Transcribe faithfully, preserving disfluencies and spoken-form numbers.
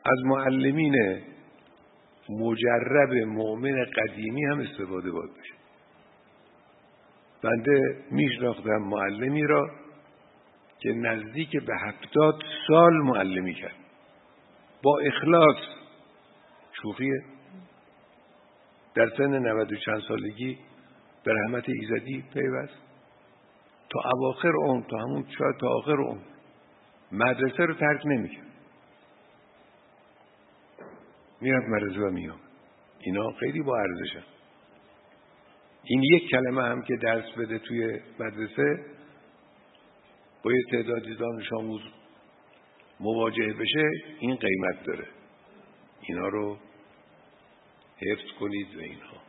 از معلمین مجرب مؤمن قدیمی هم استفاده باید بشه. بنده میشناختم معلمی را که نزدیک به هفتاد سال معلمی کرد، با اخلاص. شوخیه؟ در سن نود و چند سالگی به رحمت ایزدی پیوست، تا اواخر عمر، تا همون شاید تا آخر عمر مدرسه رو ترک نمی‌کرد، میرفت مدرسه و میام. اینا خیلی با ارزشن. این یک کلمه هم که درس بده توی مدرسه با یه تعدادی دانش آموز مواجه بشه، این قیمت داره. اینا رو حفظ کنید و اینها.